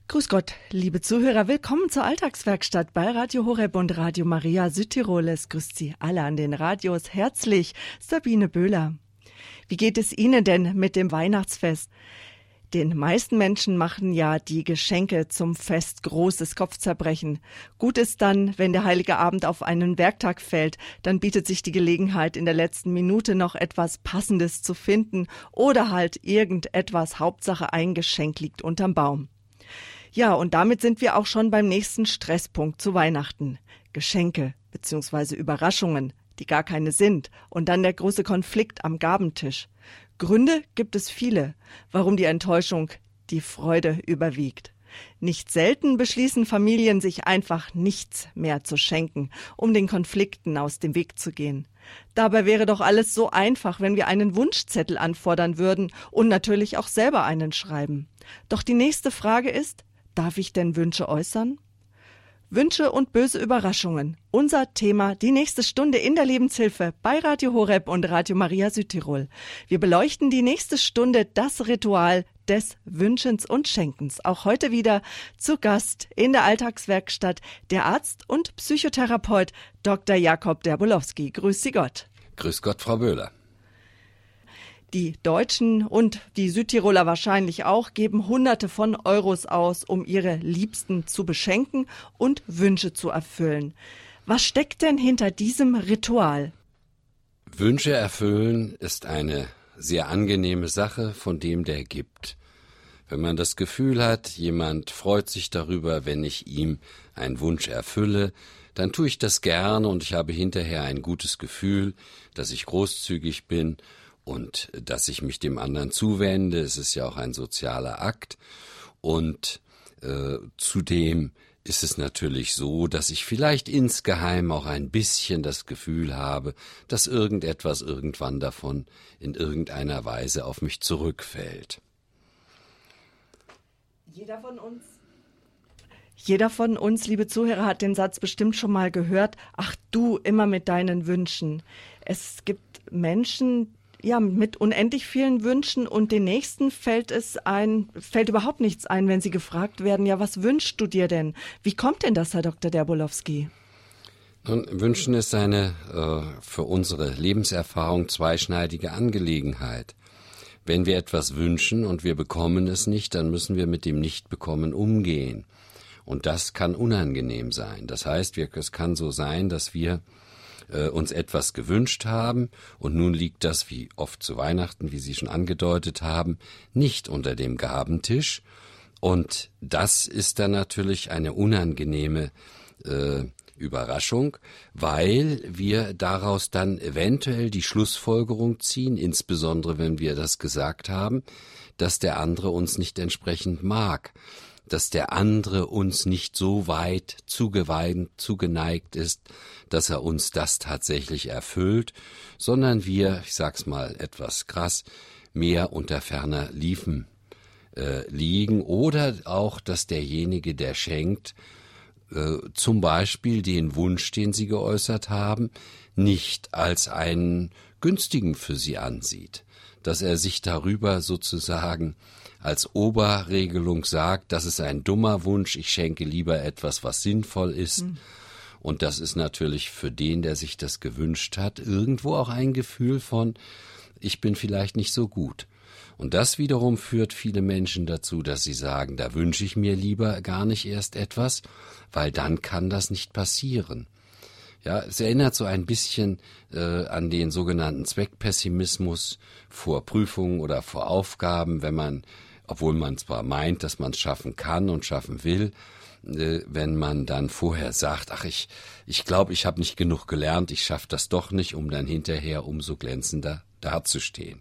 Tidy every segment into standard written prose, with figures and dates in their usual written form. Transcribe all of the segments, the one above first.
Grüß Gott, liebe Zuhörer, willkommen zur Alltagswerkstatt bei Radio Horeb und Radio Maria Südtirol. Es grüßt Sie alle an den Radios herzlich, Sabine Böhler. Wie geht es Ihnen denn mit dem Weihnachtsfest? Den meisten Menschen machen ja die Geschenke zum Fest großes Kopfzerbrechen. Gut ist dann, wenn der Heilige Abend auf einen Werktag fällt, dann bietet sich die Gelegenheit, in der letzten Minute noch etwas Passendes zu finden oder halt irgendetwas, Hauptsache ein Geschenk liegt unterm Baum. Ja, und damit sind wir auch schon beim nächsten Stresspunkt zu Weihnachten. Geschenke bzw. Überraschungen, die gar keine sind. Und dann der große Konflikt am Gabentisch. Gründe gibt es viele, warum die Enttäuschung die Freude überwiegt. Nicht selten beschließen Familien, sich einfach nichts mehr zu schenken, um den Konflikten aus dem Weg zu gehen. Dabei wäre doch alles so einfach, wenn wir einen Wunschzettel anfordern würden und natürlich auch selber einen schreiben. Doch die nächste Frage ist: Darf ich denn Wünsche äußern? Wünsche und böse Überraschungen. Unser Thema, die nächste Stunde in der Lebenshilfe bei Radio Horeb und Radio Maria Südtirol. Wir beleuchten die nächste Stunde das Ritual des Wünschens und Schenkens. Auch heute wieder zu Gast in der Alltagswerkstatt der Arzt und Psychotherapeut Dr. Jakob Derbolowski. Grüß Sie Gott. Grüß Gott, Frau Böhler. Die Deutschen und die Südtiroler wahrscheinlich auch geben Hunderte von Euros aus, um ihre Liebsten zu beschenken und Wünsche zu erfüllen. Was steckt denn hinter diesem Ritual? Wünsche erfüllen ist eine sehr angenehme Sache von dem, der gibt. Wenn man das Gefühl hat, jemand freut sich darüber, wenn ich ihm einen Wunsch erfülle, dann tue ich das gerne und ich habe hinterher ein gutes Gefühl, dass ich großzügig bin und dass ich mich dem anderen zuwende. Es ist ja auch ein sozialer Akt. Und zudem ist es natürlich so, dass ich vielleicht insgeheim auch ein bisschen das Gefühl habe, dass irgendetwas irgendwann davon in irgendeiner Weise auf mich zurückfällt. Jeder von uns, liebe Zuhörer, hat den Satz bestimmt schon mal gehört: Ach du, immer mit deinen Wünschen. Es gibt Menschen, ja, mit unendlich vielen Wünschen und den nächsten fällt überhaupt nichts ein, wenn sie gefragt werden: Ja, was wünschst du dir denn? Wie kommt denn das, Herr Dr. Derbolowski? Nun, Wünschen ist eine für unsere Lebenserfahrung zweischneidige Angelegenheit. Wenn wir etwas wünschen und wir bekommen es nicht, dann müssen wir mit dem Nichtbekommen umgehen. Und das kann unangenehm sein. Das heißt, es kann so sein, dass wir uns etwas gewünscht haben und nun liegt das, wie oft zu Weihnachten, wie Sie schon angedeutet haben, nicht unter dem Gabentisch. Und das ist dann natürlich eine unangenehme Überraschung, weil wir daraus dann eventuell die Schlussfolgerung ziehen, insbesondere wenn wir das gesagt haben, dass der andere uns nicht entsprechend mag, dass der andere uns nicht so weit zugeneigt ist, dass er uns das tatsächlich erfüllt, sondern wir, ich sag's mal etwas krass, mehr unter ferner Liefen liegen, oder auch, dass derjenige, der schenkt, zum Beispiel den Wunsch, den Sie geäußert haben, nicht als einen günstigen für Sie ansieht, dass er sich darüber sozusagen als Oberregelung sagt, das ist ein dummer Wunsch, ich schenke lieber etwas, was sinnvoll ist. Und das ist natürlich für den, der sich das gewünscht hat, irgendwo auch ein Gefühl von, ich bin vielleicht nicht so gut. Und das wiederum führt viele Menschen dazu, dass sie sagen, da wünsche ich mir lieber gar nicht erst etwas, weil dann kann das nicht passieren. Ja, es erinnert so ein bisschen an den sogenannten Zweckpessimismus vor Prüfungen oder vor Aufgaben, wenn man, obwohl man zwar meint, dass man es schaffen kann und schaffen will, wenn man dann vorher sagt, ach, ich glaube, ich habe nicht genug gelernt, ich schaffe das doch nicht, um dann hinterher umso glänzender dazustehen.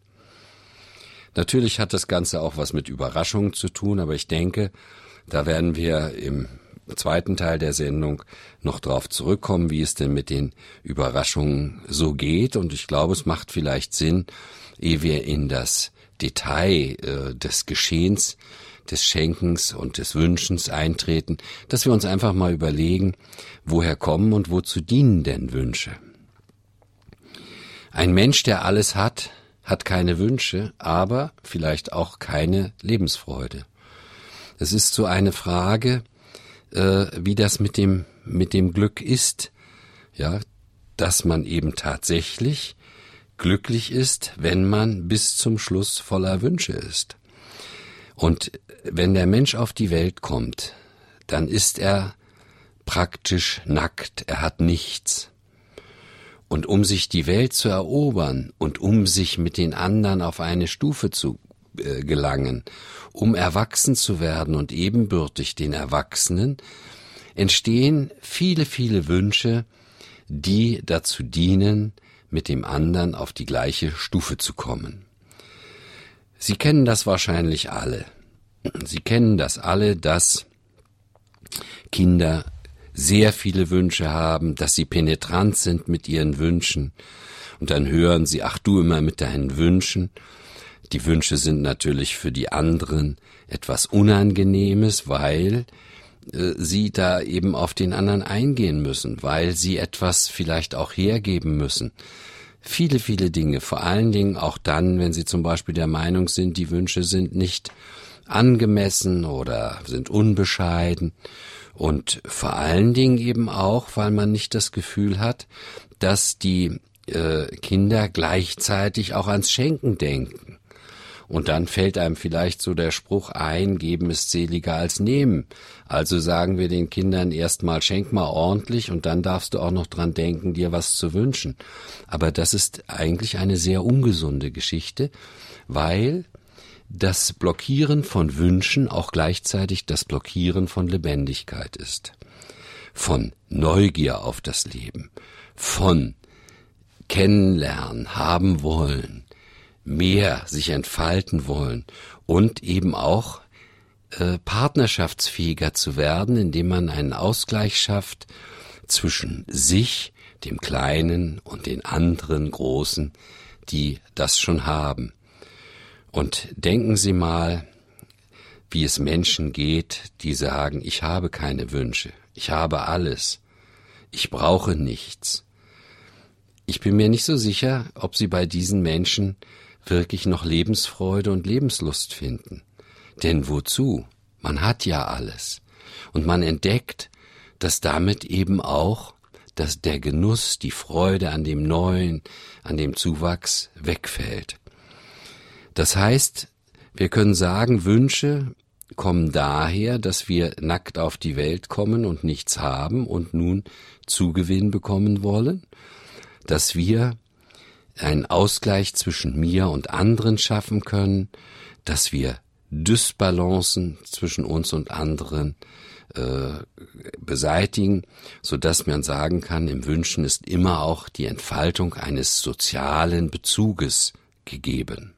Natürlich hat das Ganze auch was mit Überraschungen zu tun, aber ich denke, da werden wir im zweiten Teil der Sendung noch drauf zurückkommen, wie es denn mit den Überraschungen so geht. Und ich glaube, es macht vielleicht Sinn, ehe wir in das Detail des Geschehens, des Schenkens und des Wünschens eintreten, dass wir uns einfach mal überlegen, woher kommen und wozu dienen denn Wünsche? Ein Mensch, der alles hat, hat keine Wünsche, aber vielleicht auch keine Lebensfreude. Es ist so eine Frage, wie das mit dem Glück ist, ja, dass man eben tatsächlich glücklich ist, wenn man bis zum Schluss voller Wünsche ist. Und wenn der Mensch auf die Welt kommt, dann ist er praktisch nackt, er hat nichts. Und um sich die Welt zu erobern und um sich mit den anderen auf eine Stufe zu gelangen, um erwachsen zu werden und ebenbürtig den Erwachsenen, entstehen viele, viele Wünsche, die dazu dienen, mit dem anderen auf die gleiche Stufe zu kommen. Sie kennen das wahrscheinlich alle. Sie kennen das alle, dass Kinder sehr viele Wünsche haben, dass sie penetrant sind mit ihren Wünschen. Und dann hören sie, ach du immer mit deinen Wünschen. Die Wünsche sind natürlich für die anderen etwas Unangenehmes, weil sie da eben auf den anderen eingehen müssen, weil sie etwas vielleicht auch hergeben müssen. Viele, viele Dinge, vor allen Dingen auch dann, wenn sie zum Beispiel der Meinung sind, die Wünsche sind nicht angemessen oder sind unbescheiden. Und vor allen Dingen eben auch, weil man nicht das Gefühl hat, dass die Kinder gleichzeitig auch ans Schenken denken. Und dann fällt einem vielleicht so der Spruch ein, geben ist seliger als nehmen. Also sagen wir den Kindern erstmal, schenk mal ordentlich und dann darfst du auch noch dran denken, dir was zu wünschen. Aber das ist eigentlich eine sehr ungesunde Geschichte, weil das Blockieren von Wünschen auch gleichzeitig das Blockieren von Lebendigkeit ist. Von Neugier auf das Leben, von Kennenlernen, haben wollen, mehr sich entfalten wollen und eben auch partnerschaftsfähiger zu werden, indem man einen Ausgleich schafft zwischen sich, dem Kleinen und den anderen Großen, die das schon haben. Und denken Sie mal, wie es Menschen geht, die sagen, ich habe keine Wünsche, ich habe alles, ich brauche nichts. Ich bin mir nicht so sicher, ob Sie bei diesen Menschen wirklich noch Lebensfreude und Lebenslust finden. Denn wozu? Man hat ja alles. Und man entdeckt, dass damit eben auch dass der Genuss, die Freude an dem Neuen, an dem Zuwachs wegfällt. Das heißt, wir können sagen, Wünsche kommen daher, dass wir nackt auf die Welt kommen und nichts haben und nun Zugewinn bekommen wollen, dass wir einen Ausgleich zwischen mir und anderen schaffen können, dass wir Dysbalancen zwischen uns und anderen beseitigen, sodass man sagen kann, im Wünschen ist immer auch die Entfaltung eines sozialen Bezuges gegeben.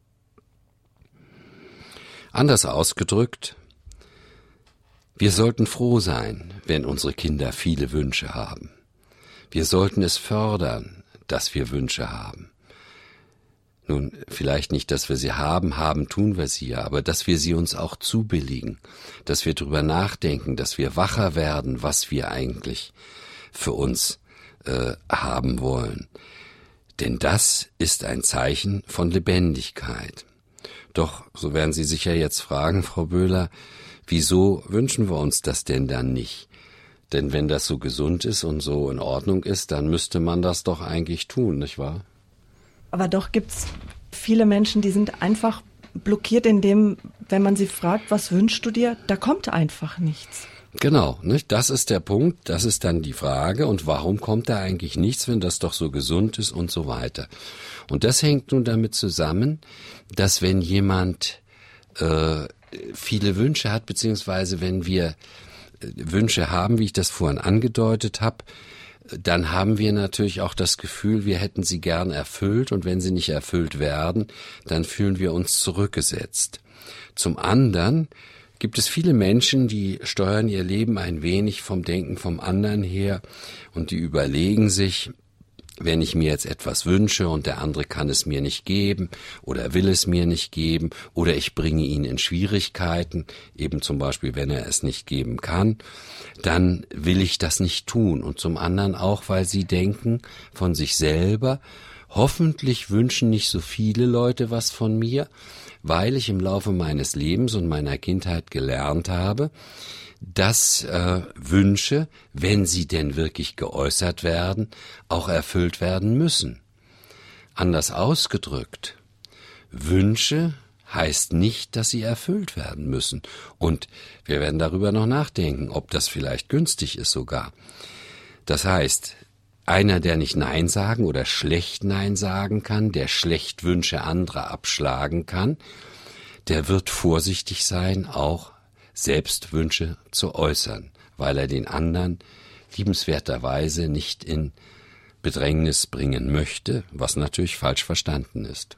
Anders ausgedrückt, wir sollten froh sein, wenn unsere Kinder viele Wünsche haben. Wir sollten es fördern, dass wir Wünsche haben. Nun, vielleicht nicht, dass wir sie haben tun wir sie ja, aber dass wir sie uns auch zubilligen, dass wir drüber nachdenken, dass wir wacher werden, was wir eigentlich für uns haben wollen. Denn das ist ein Zeichen von Lebendigkeit. Doch, so werden Sie sicher jetzt fragen, Frau Böhler, wieso wünschen wir uns das denn dann nicht? Denn wenn das so gesund ist und so in Ordnung ist, dann müsste man das doch eigentlich tun, nicht wahr? Aber doch gibt's viele Menschen, die sind einfach blockiert in dem, wenn man sie fragt, was wünschst du dir, da kommt einfach nichts. Genau, nicht? Das ist der Punkt, das ist dann die Frage, und warum kommt da eigentlich nichts, wenn das doch so gesund ist und so weiter. Und das hängt nun damit zusammen, dass wenn jemand viele Wünsche hat, beziehungsweise wenn wir Wünsche haben, wie ich das vorhin angedeutet habe, dann haben wir natürlich auch das Gefühl, wir hätten sie gern erfüllt, und wenn sie nicht erfüllt werden, dann fühlen wir uns zurückgesetzt. Zum anderen gibt es viele Menschen, die steuern ihr Leben ein wenig vom Denken vom anderen her und die überlegen sich, wenn ich mir jetzt etwas wünsche und der andere kann es mir nicht geben oder will es mir nicht geben oder ich bringe ihn in Schwierigkeiten, eben zum Beispiel, wenn er es nicht geben kann, dann will ich das nicht tun. Und zum anderen auch, weil sie denken von sich selber Hoffentlich wünschen nicht so viele Leute was von mir, weil ich im Laufe meines Lebens und meiner Kindheit gelernt habe, dass Wünsche, wenn sie denn wirklich geäußert werden, auch erfüllt werden müssen. Anders ausgedrückt, Wünsche heißt nicht, dass sie erfüllt werden müssen. Und wir werden darüber noch nachdenken, ob das vielleicht günstig ist sogar. Das heißt, einer, der nicht Nein sagen oder schlecht Nein sagen kann, der schlecht Wünsche anderer abschlagen kann, der wird vorsichtig sein, auch selbst Wünsche zu äußern, weil er den anderen liebenswerterweise nicht in Bedrängnis bringen möchte, was natürlich falsch verstanden ist.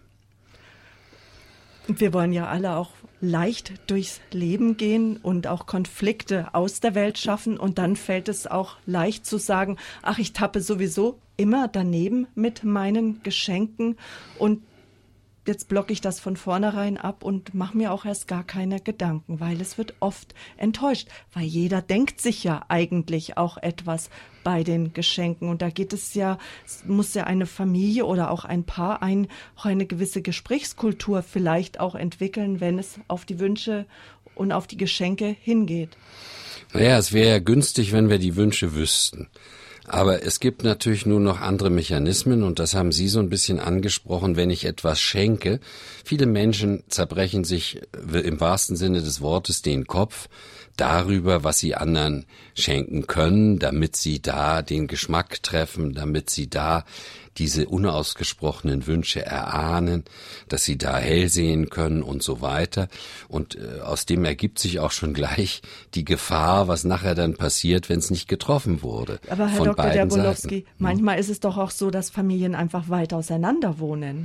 Wir wollen ja alle auch leicht durchs Leben gehen und auch Konflikte aus der Welt schaffen. Und dann fällt es auch leicht zu sagen, ach, ich tappe sowieso immer daneben mit meinen Geschenken und jetzt blocke ich das von vornherein ab und mache mir auch erst gar keine Gedanken, weil es wird oft enttäuscht, weil jeder denkt sich ja eigentlich auch etwas bei den Geschenken. Und da geht es ja, muss ja eine Familie oder auch ein Paar auch eine gewisse Gesprächskultur vielleicht auch entwickeln, wenn es auf die Wünsche und auf die Geschenke hingeht. Naja, es wäre ja günstig, wenn wir die Wünsche wüssten. Aber es gibt natürlich nur noch andere Mechanismen und das haben Sie so ein bisschen angesprochen, wenn ich etwas schenke. Viele Menschen zerbrechen sich im wahrsten Sinne des Wortes den Kopf darüber, was sie anderen schenken können, damit sie da den Geschmack treffen, damit sie da diese unausgesprochenen Wünsche erahnen, dass sie da hell sehen können und so weiter. Und aus dem ergibt sich auch schon gleich die Gefahr, was nachher dann passiert, wenn es nicht getroffen wurde. Aber Herr Dr. Derbolowski, manchmal ist es doch auch so, dass Familien einfach weit auseinander wohnen.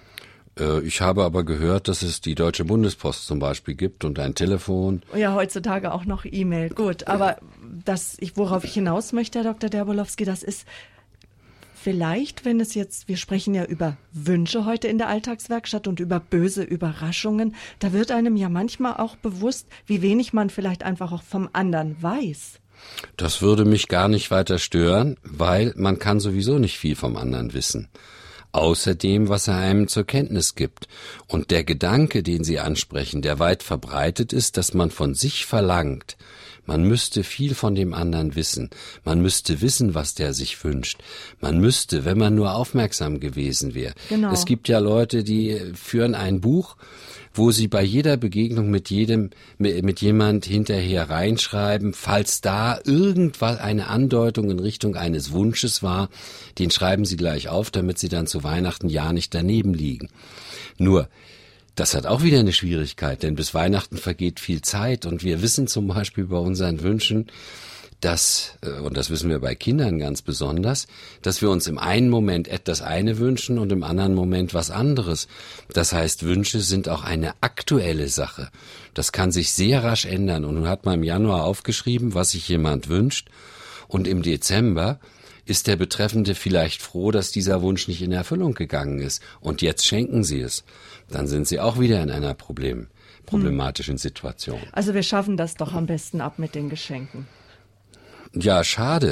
Ich habe aber gehört, dass es die Deutsche Bundespost zum Beispiel gibt und ein Telefon. Ja, heutzutage auch noch E-Mail. Gut, aber worauf ich hinaus möchte, Herr Dr. Derbolowski, das ist vielleicht, wenn es jetzt, wir sprechen ja über Wünsche heute in der Alltagswerkstatt und über böse Überraschungen, da wird einem ja manchmal auch bewusst, wie wenig man vielleicht einfach auch vom anderen weiß. Das würde mich gar nicht weiter stören, weil man kann sowieso nicht viel vom anderen wissen. Außerdem, was er einem zur Kenntnis gibt. Und der Gedanke, den Sie ansprechen, der weit verbreitet ist, dass man von sich verlangt, man müsste viel von dem anderen wissen. Man müsste wissen, was der sich wünscht. Man müsste, wenn man nur aufmerksam gewesen wäre. Genau. Es gibt ja Leute, die führen ein Buch, wo sie bei jeder Begegnung mit jemand hinterher reinschreiben, falls da irgendwas eine Andeutung in Richtung eines Wunsches war, den schreiben sie gleich auf, damit sie dann zu Weihnachten ja nicht daneben liegen. Nur, das hat auch wieder eine Schwierigkeit, denn bis Weihnachten vergeht viel Zeit und wir wissen zum Beispiel bei unseren Wünschen, dass, und das wissen wir bei Kindern ganz besonders, dass wir uns im einen Moment das eine wünschen und im anderen Moment was anderes. Das heißt, Wünsche sind auch eine aktuelle Sache. Das kann sich sehr rasch ändern. Und nun hat man im Januar aufgeschrieben, was sich jemand wünscht. Und im Dezember ist der Betreffende vielleicht froh, dass dieser Wunsch nicht in Erfüllung gegangen ist. Und jetzt schenken sie es. Dann sind sie auch wieder in einer problematischen Situation. Also wir schaffen das doch am besten ab mit den Geschenken. Ja, schade.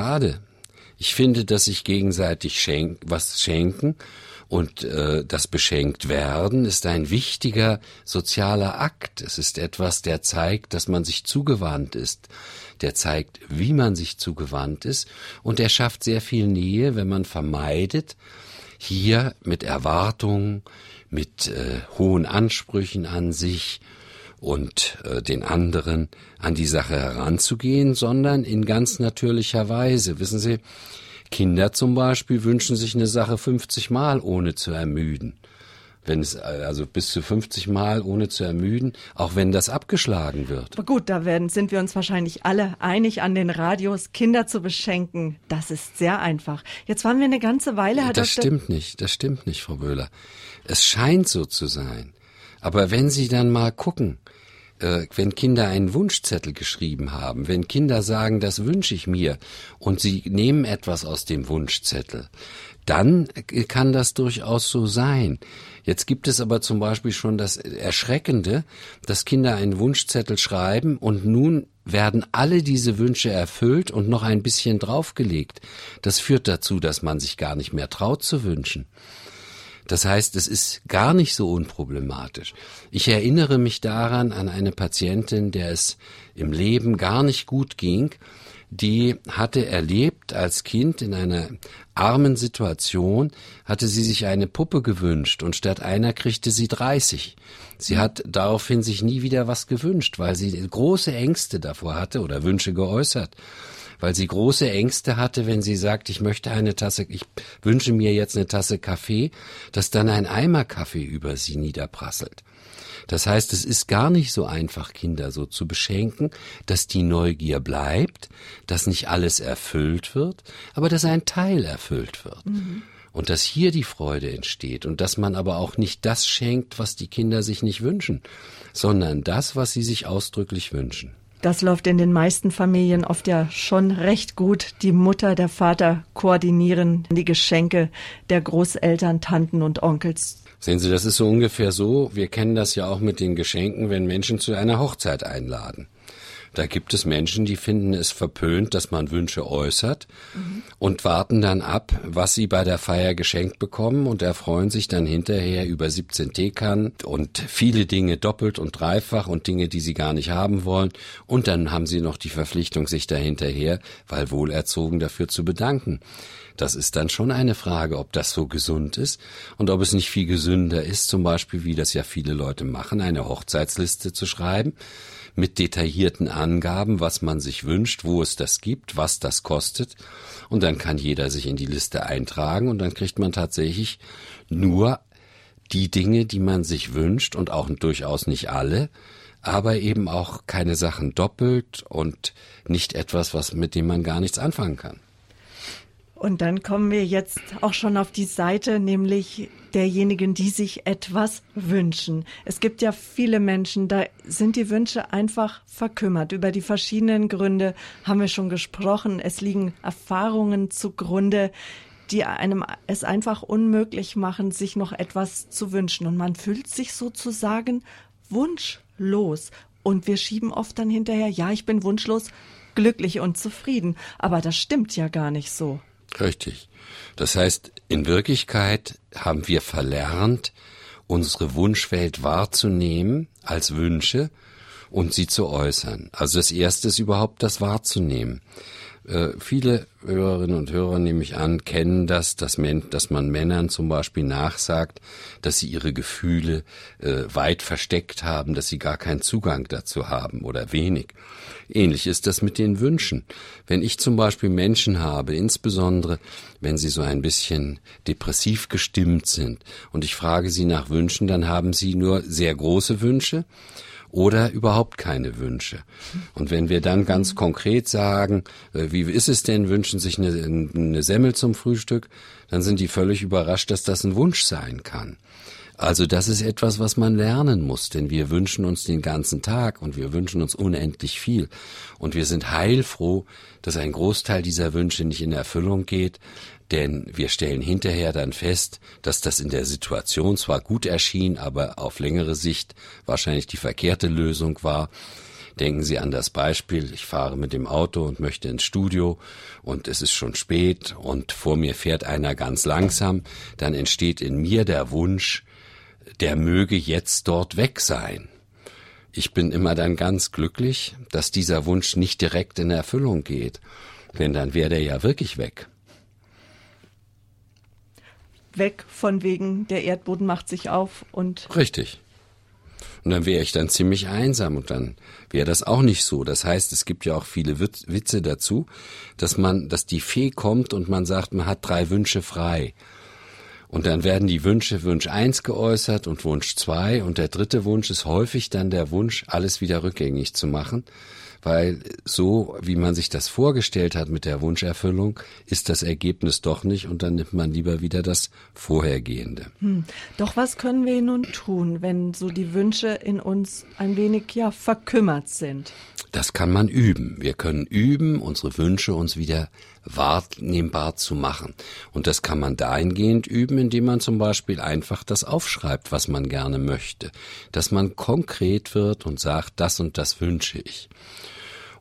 Ich finde, dass sich gegenseitig was schenken und das beschenkt werden ist ein wichtiger sozialer Akt. Es ist etwas, der zeigt, dass man sich zugewandt ist. Der zeigt, wie man sich zugewandt ist und der schafft sehr viel Nähe, wenn man vermeidet, hier mit Erwartungen, mit hohen Ansprüchen an sich und den anderen an die Sache heranzugehen, sondern in ganz natürlicher Weise. Wissen Sie, Kinder zum Beispiel wünschen sich eine Sache 50 Mal, ohne zu ermüden. Wenn es also bis zu 50 Mal ohne zu ermüden, auch wenn das abgeschlagen wird. Aber gut, sind wir uns wahrscheinlich alle einig an den Radios, Kinder zu beschenken. Das ist sehr einfach. Jetzt waren wir eine ganze Weile, Herr Das stimmt nicht, Frau Böhler. Es scheint so zu sein. Aber wenn Sie dann mal gucken, wenn Kinder einen Wunschzettel geschrieben haben, wenn Kinder sagen, das wünsche ich mir, und sie nehmen etwas aus dem Wunschzettel, dann kann das durchaus so sein. Jetzt gibt es aber zum Beispiel schon das Erschreckende, dass Kinder einen Wunschzettel schreiben und nun werden alle diese Wünsche erfüllt und noch ein bisschen draufgelegt. Das führt dazu, dass man sich gar nicht mehr traut zu wünschen. Das heißt, es ist gar nicht so unproblematisch. Ich erinnere mich daran an eine Patientin, der es im Leben gar nicht gut ging. Die hatte erlebt als Kind in einer armen Situation, hatte sie sich eine Puppe gewünscht und statt einer kriegte sie 30. Sie hat daraufhin sich nie wieder was gewünscht, weil sie große Ängste davor hatte oder Wünsche geäußert. Weil sie große Ängste hatte, wenn sie sagt, ich wünsche mir jetzt eine Tasse Kaffee, dass dann ein Eimer Kaffee über sie niederprasselt. Das heißt, es ist gar nicht so einfach, Kinder so zu beschenken, dass die Neugier bleibt, dass nicht alles erfüllt wird, aber dass ein Teil erfüllt wird. Mhm. Und dass hier die Freude entsteht und dass man aber auch nicht das schenkt, was die Kinder sich nicht wünschen, sondern das, was sie sich ausdrücklich wünschen. Das läuft in den meisten Familien oft ja schon recht gut. Die Mutter, der Vater koordinieren die Geschenke der Großeltern, Tanten und Onkels. Sehen Sie, das ist so ungefähr so, wir kennen das ja auch mit den Geschenken, wenn Menschen zu einer Hochzeit einladen. Da gibt es Menschen, die finden es verpönt, dass man Wünsche äußert und warten dann ab, was sie bei der Feier geschenkt bekommen und erfreuen sich dann hinterher über 17 Teekannen und viele Dinge doppelt und dreifach und Dinge, die sie gar nicht haben wollen. Und dann haben sie noch die Verpflichtung, sich dahinterher, weil wohlerzogen, dafür zu bedanken. Das ist dann schon eine Frage, ob das so gesund ist und ob es nicht viel gesünder ist, zum Beispiel, wie das ja viele Leute machen, eine Hochzeitsliste zu schreiben, mit detaillierten Angaben, was man sich wünscht, wo es das gibt, was das kostet. Und dann kann jeder sich in die Liste eintragen und dann kriegt man tatsächlich nur die Dinge, die man sich wünscht und auch durchaus nicht alle, aber eben auch keine Sachen doppelt und nicht etwas, mit dem man gar nichts anfangen kann. Und dann kommen wir jetzt auch schon auf die Seite, nämlich derjenigen, die sich etwas wünschen. Es gibt ja viele Menschen, da sind die Wünsche einfach verkümmert. Über die verschiedenen Gründe haben wir schon gesprochen. Es liegen Erfahrungen zugrunde, die einem es einfach unmöglich machen, sich noch etwas zu wünschen. Und man fühlt sich sozusagen wunschlos. Und wir schieben oft dann hinterher, ja, ich bin wunschlos, glücklich und zufrieden. Aber das stimmt ja gar nicht so. Richtig. Das heißt, in Wirklichkeit haben wir verlernt, unsere Wunschwelt wahrzunehmen als Wünsche und sie zu äußern. Also das Erste ist überhaupt, das wahrzunehmen. Viele Hörerinnen und Hörer, nehme ich an, kennen das, dass man Männern zum Beispiel nachsagt, dass sie ihre Gefühle weit versteckt haben, dass sie gar keinen Zugang dazu haben oder wenig. Ähnlich ist das mit den Wünschen. Wenn ich zum Beispiel Menschen habe, insbesondere wenn sie so ein bisschen depressiv gestimmt sind und ich frage sie nach Wünschen, dann haben sie nur sehr große Wünsche oder überhaupt keine Wünsche. Und wenn wir dann ganz konkret sagen, wie ist es denn, wünschen sich eine Semmel zum Frühstück, dann sind die völlig überrascht, dass das ein Wunsch sein kann. Also das ist etwas, was man lernen muss, denn wir wünschen uns den ganzen Tag und wir wünschen uns unendlich viel. Und wir sind heilfroh, dass ein Großteil dieser Wünsche nicht in Erfüllung geht, denn wir stellen hinterher dann fest, dass das in der Situation zwar gut erschien, aber auf längere Sicht wahrscheinlich die verkehrte Lösung war. Denken Sie an das Beispiel, ich fahre mit dem Auto und möchte ins Studio und es ist schon spät und vor mir fährt einer ganz langsam, dann entsteht in mir der Wunsch, der möge jetzt dort weg sein. Ich bin immer dann ganz glücklich, dass dieser Wunsch nicht direkt in Erfüllung geht, denn dann wäre der ja wirklich weg. Weg von wegen, der Erdboden macht sich auf und... Richtig. Und dann wäre ich dann ziemlich einsam und dann wäre das auch nicht so. Das heißt, es gibt ja auch viele Witze dazu, dass die Fee kommt und man sagt, man hat 3 Wünsche frei. Und dann werden die Wunsch 1 geäußert und Wunsch 2 und der 3. Wunsch ist häufig dann der Wunsch, alles wieder rückgängig zu machen. Weil so, wie man sich das vorgestellt hat mit der Wunscherfüllung, ist das Ergebnis doch nicht und dann nimmt man lieber wieder das Vorhergehende. Doch was können wir nun tun, wenn so die Wünsche in uns ein wenig verkümmert sind? Das kann man üben. Wir können üben, unsere Wünsche uns wieder wahrnehmbar zu machen. Und das kann man dahingehend üben, indem man zum Beispiel einfach das aufschreibt, was man gerne möchte. Dass man konkret wird und sagt, das und das wünsche ich.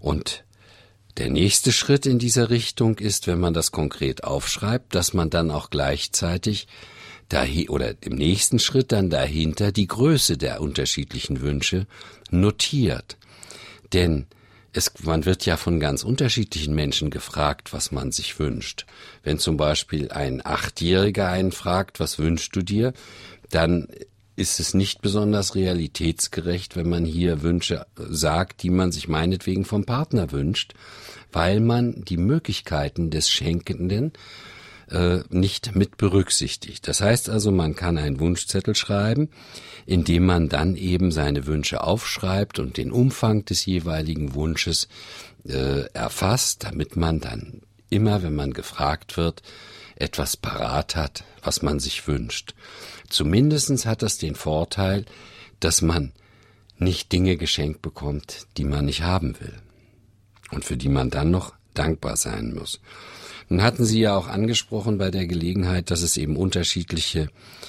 Und der nächste Schritt in dieser Richtung ist, wenn man das konkret aufschreibt, dass man dann auch gleichzeitig oder im nächsten Schritt dann dahinter die Größe der unterschiedlichen Wünsche notiert. Denn man wird ja von ganz unterschiedlichen Menschen gefragt, was man sich wünscht. Wenn zum Beispiel ein 8-Jähriger einen fragt, was wünschst du dir, dann ist es nicht besonders realitätsgerecht, wenn man hier Wünsche sagt, die man sich meinetwegen vom Partner wünscht, weil man die Möglichkeiten des Schenkenden nicht mit berücksichtigt. Das heißt also, man kann einen Wunschzettel schreiben, indem man dann eben seine Wünsche aufschreibt und den Umfang des jeweiligen Wunsches erfasst, damit man dann immer, wenn man gefragt wird, etwas parat hat, was man sich wünscht. Zumindest hat das den Vorteil, dass man nicht Dinge geschenkt bekommt, die man nicht haben will und für die man dann noch dankbar sein muss. Nun hatten Sie ja auch angesprochen bei der Gelegenheit, dass es eben unterschiedliche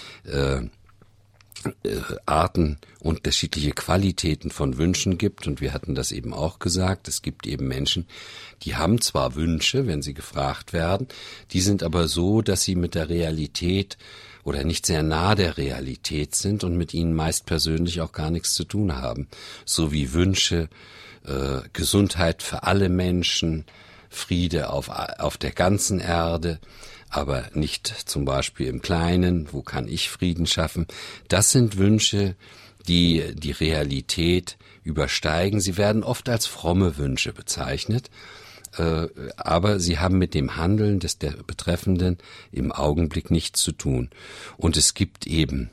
Arten, unterschiedliche Qualitäten von Wünschen gibt, und wir hatten das eben auch gesagt, es gibt eben Menschen, die haben zwar Wünsche, wenn sie gefragt werden, die sind aber so, dass sie mit der Realität oder nicht sehr nah der Realität sind und mit ihnen meist persönlich auch gar nichts zu tun haben, so wie Wünsche, Gesundheit für alle Menschen, Friede auf der ganzen Erde, aber nicht zum Beispiel im Kleinen, wo kann ich Frieden schaffen? Das sind Wünsche, die die Realität übersteigen. Sie werden oft als fromme Wünsche bezeichnet, aber sie haben mit dem Handeln der Betreffenden im Augenblick nichts zu tun. Und es gibt eben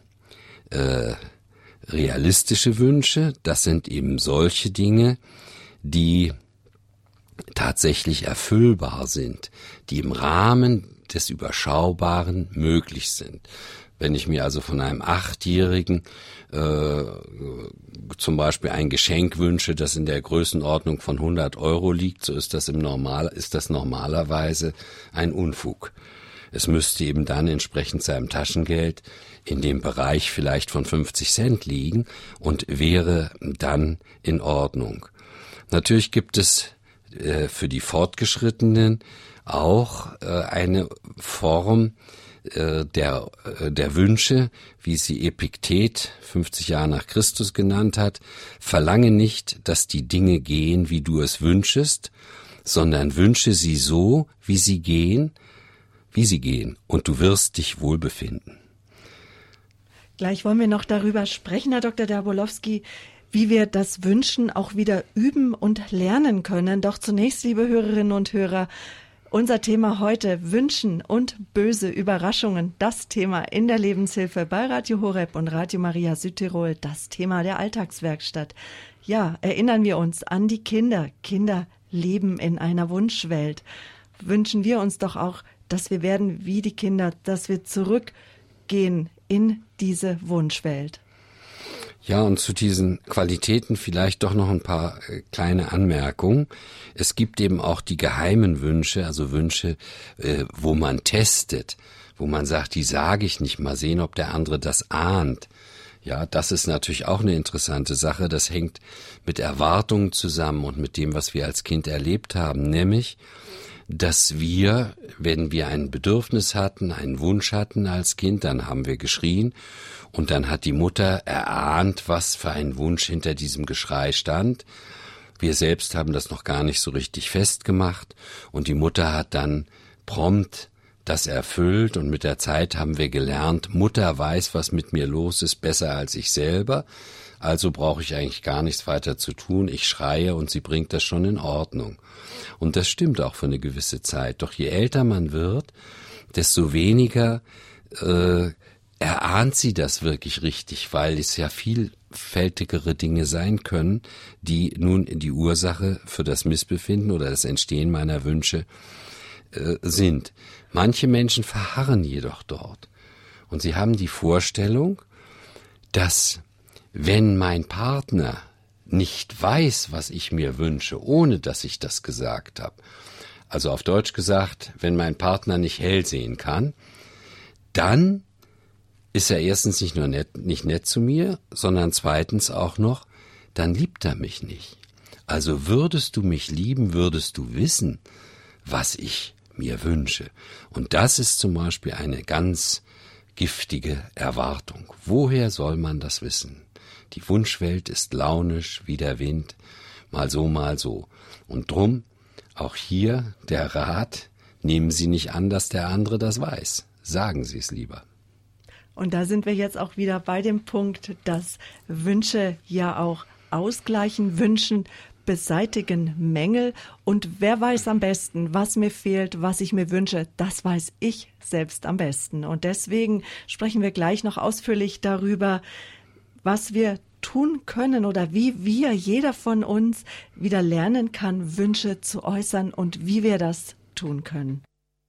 realistische Wünsche, das sind eben solche Dinge, die tatsächlich erfüllbar sind, die im Rahmen des Überschaubaren möglich sind. Wenn ich mir also von einem 8-Jährigen zum Beispiel ein Geschenk wünsche, das in der Größenordnung von 100 Euro liegt, so ist das normalerweise ein Unfug. Es müsste eben dann entsprechend seinem Taschengeld in dem Bereich vielleicht von 50 Cent liegen und wäre dann in Ordnung. Natürlich gibt es für die Fortgeschrittenen auch eine Form der Wünsche, wie sie Epiktet 50 Jahre nach Christus genannt hat: Verlange nicht, dass die Dinge gehen, wie du es wünschest, sondern wünsche sie so, wie sie gehen, und du wirst dich wohl befinden. Gleich wollen wir noch darüber sprechen, Herr Dr. Dabolowski, wie wir das Wünschen auch wieder üben und lernen können. Doch zunächst, liebe Hörerinnen und Hörer, unser Thema heute: Wünschen und böse Überraschungen. Das Thema in der Lebenshilfe bei Radio Horeb und Radio Maria Südtirol. Das Thema der Alltagswerkstatt. Ja, erinnern wir uns an die Kinder. Kinder leben in einer Wunschwelt. Wünschen wir uns doch auch, dass wir werden wie die Kinder, dass wir zurückgehen in diese Wunschwelt. Ja, und zu diesen Qualitäten vielleicht doch noch ein paar kleine Anmerkungen. Es gibt eben auch die geheimen Wünsche, also Wünsche, wo man testet, wo man sagt, die sage ich nicht, mal sehen, ob der andere das ahnt. Ja, das ist natürlich auch eine interessante Sache. Das hängt mit Erwartungen zusammen und mit dem, was wir als Kind erlebt haben, nämlich, dass wir, wenn wir ein Bedürfnis hatten, einen Wunsch hatten als Kind, dann haben wir geschrien und dann hat die Mutter erahnt, was für ein Wunsch hinter diesem Geschrei stand. Wir selbst haben das noch gar nicht so richtig festgemacht und die Mutter hat dann prompt das erfüllt, und mit der Zeit haben wir gelernt, Mutter weiß, was mit mir los ist, besser als ich selber, also brauche ich eigentlich gar nichts weiter zu tun, ich schreie und sie bringt das schon in Ordnung. Und das stimmt auch für eine gewisse Zeit. Doch je älter man wird, desto weniger erahnt sie das wirklich richtig, weil es ja vielfältigere Dinge sein können, die nun die Ursache für das Missbefinden oder das Entstehen meiner Wünsche sind. Manche Menschen verharren jedoch dort. Und sie haben die Vorstellung, dass wenn mein Partner nicht weiß, was ich mir wünsche, ohne dass ich das gesagt habe, also auf Deutsch gesagt, wenn mein Partner nicht hell sehen kann, dann ist er erstens nicht nur nicht nett zu mir, sondern zweitens auch noch, dann liebt er mich nicht. Also würdest du mich lieben, würdest du wissen, was ich mir wünsche. Und das ist zum Beispiel eine ganz giftige Erwartung. Woher soll man das wissen? Die Wunschwelt ist launisch wie der Wind, mal so, mal so. Und drum, auch hier der Rat, nehmen Sie nicht an, dass der andere das weiß. Sagen Sie es lieber. Und da sind wir jetzt auch wieder bei dem Punkt, dass Wünsche ja auch ausgleichen, Wünschen beseitigen Mängel. Und wer weiß am besten, was mir fehlt, was ich mir wünsche, das weiß ich selbst am besten. Und deswegen sprechen wir gleich noch ausführlich darüber, was wir tun können oder wie wir, jeder von uns, wieder lernen kann, Wünsche zu äußern und wie wir das tun können.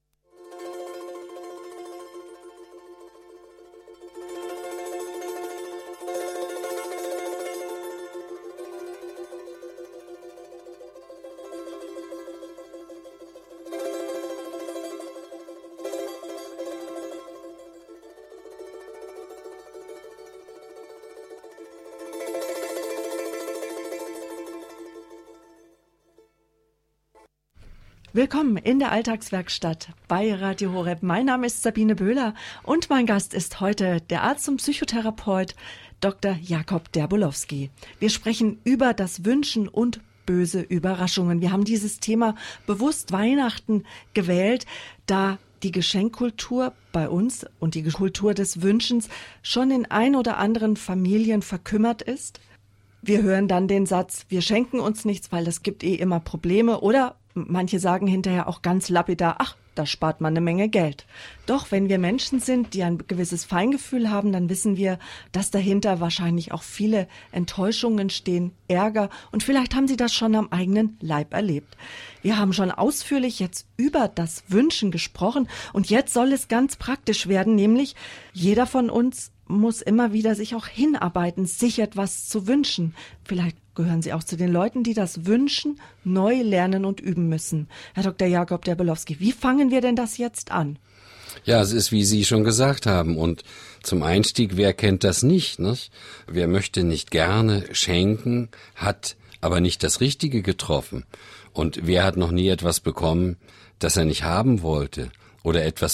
Willkommen in der Alltagswerkstatt bei Radio Horeb. Mein Name ist Sabine Böhler und mein Gast ist heute der Arzt und Psychotherapeut Dr. Jakob Derbolowski. Wir sprechen über das Wünschen und böse Überraschungen. Wir haben dieses Thema bewusst Weihnachten gewählt, da die Geschenkkultur bei uns und die Kultur des Wünschens schon in ein oder anderen Familien verkümmert ist. Wir hören dann den Satz, wir schenken uns nichts, weil das gibt immer Probleme, oder manche sagen hinterher auch ganz lapidar, ach, da spart man eine Menge Geld. Doch wenn wir Menschen sind, die ein gewisses Feingefühl haben, dann wissen wir, dass dahinter wahrscheinlich auch viele Enttäuschungen stehen, Ärger, und vielleicht haben Sie das schon am eigenen Leib erlebt. Wir haben schon ausführlich jetzt über das Wünschen gesprochen und jetzt soll es ganz praktisch werden, nämlich jeder von uns muss immer wieder sich auch hinarbeiten, sich etwas zu wünschen. Vielleicht gehören Sie auch zu den Leuten, die das Wünschen neu lernen und üben müssen. Herr Dr. Jakob Derbolowski, wie fangen wir denn das jetzt an? Ja, es ist, wie Sie schon gesagt haben. Und zum Einstieg, wer kennt das nicht? Wer möchte nicht gerne schenken, hat aber nicht das Richtige getroffen. Und wer hat noch nie etwas bekommen, das er nicht haben wollte? Oder etwas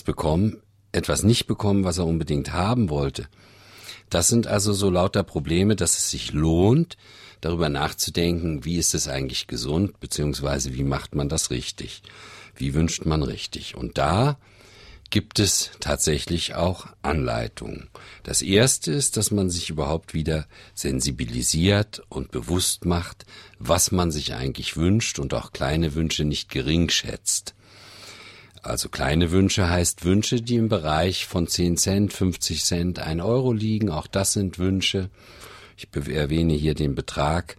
nicht bekommen, was er unbedingt haben wollte? Das sind also so lauter Probleme, dass es sich lohnt, darüber nachzudenken, wie ist es eigentlich gesund, beziehungsweise wie macht man das richtig? Wie wünscht man richtig? Und da gibt es tatsächlich auch Anleitungen. Das erste ist, dass man sich überhaupt wieder sensibilisiert und bewusst macht, was man sich eigentlich wünscht und auch kleine Wünsche nicht gering schätzt. Also kleine Wünsche heißt Wünsche, die im Bereich von 10 Cent, 50 Cent, 1 Euro liegen. Auch das sind Wünsche. Ich erwähne hier den Betrag,